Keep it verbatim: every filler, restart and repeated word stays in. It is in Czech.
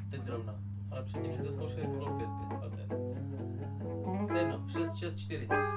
teď zrovna. Ale předtím, když to zkoušeli, to bylo pět pět, ale to je jedno. šest šest čtyři.